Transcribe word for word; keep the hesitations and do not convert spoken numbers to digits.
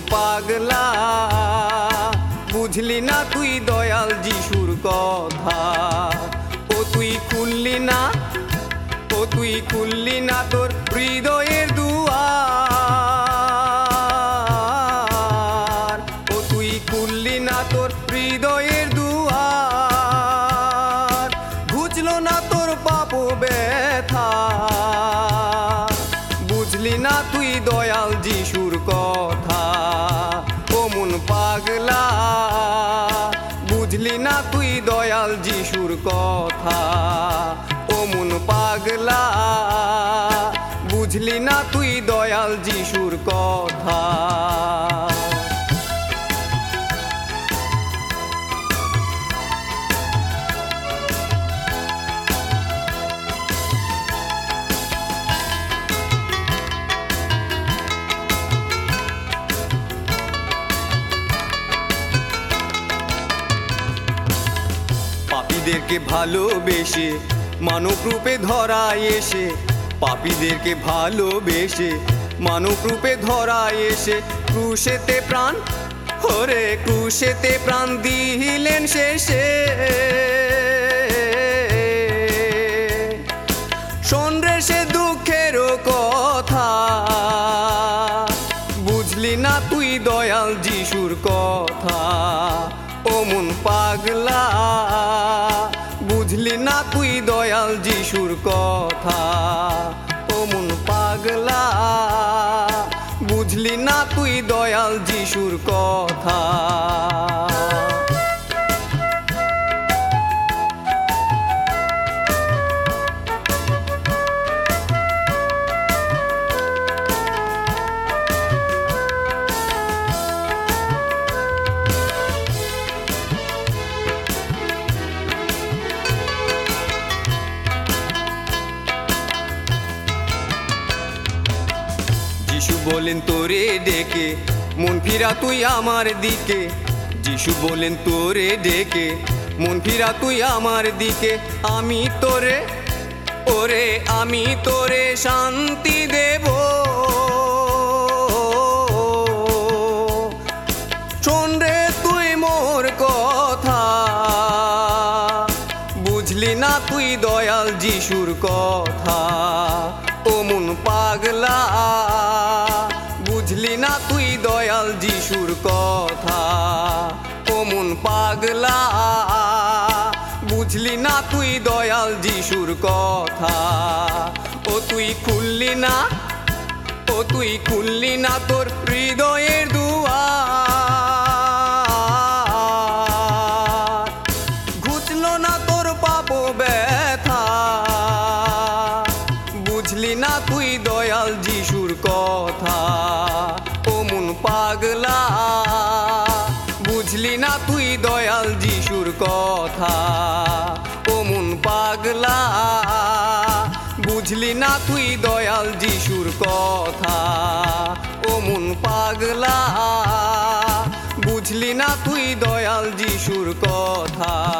পাগলা বুঝলি না তুই দয়াল যিশুর কথা। ও তুই খুললি না, ও তুই খুললি না তোর হৃদয়ের দুয়ার। ও তুই খুললি না তোর হৃদয়ের দুয়ার। ঘুচলো না তোর পাপ ব্যথা, বুঝলি না তুই দয়াল যিশুর কথা। ও মন পাগলা বুঝলি না তুই দয়াল যিশুর কথা। ও মন পাগলা বুঝলি না তুই দয়াল যিশুর কথা। পাপীদেরকে ভালোবেসে মানব রূপে ধরায় এসে, পাপীদেরকে ভালোবেসে মানব রূপে ধরায় এসে ক্রুশেতে প্রাণ, ওরে ক্রুশেতে প্রাণ দিলেন শেষে। শোন রে সে দুঃখেরও কথা, বুঝলি না তুই দয়াল যিশুর কথা। ও মন পাগলা বুঝলি না তুই দয়াল যিশুর কথা। ও মন পাগলা বুঝলি না তুই দয়াল যিশুর কথা। যিশু বলেন তোরে ডেকে মন ফিরা তুই আমার দিকে। যিশু বলেন তোরে ডেকে মন ফিরা তুই আমার দিকে। আমি তোরে, ওরে আমি তোরে শান্তি দেব। শোন রে তুই মোর কথা, বুঝলি না তুই দয়াল যিশুর কথা। ও মন পাগলা বুঝলি না তুই দয়াল যিশুর কথা। ও মন পাগলা বুঝলি না তুই দয়াল যিশুর কথা। ও তুই খুললি না, ও তুই খুললি না তোর হৃদয়ের দুয়ার। ঘুচলো না তোর পাপ ব্যথা, বুঝলি না তুই দয়াল যিশুর কথা। ও মন পাগলা বুঝলি না তুই দয়াল যিশুর কথা। ও মন পাগলা বুঝলি না তুই দয়াল যিশুর কথা। ও মন পাগলা বুঝলি না তুই দয়াল যিশুর কথা।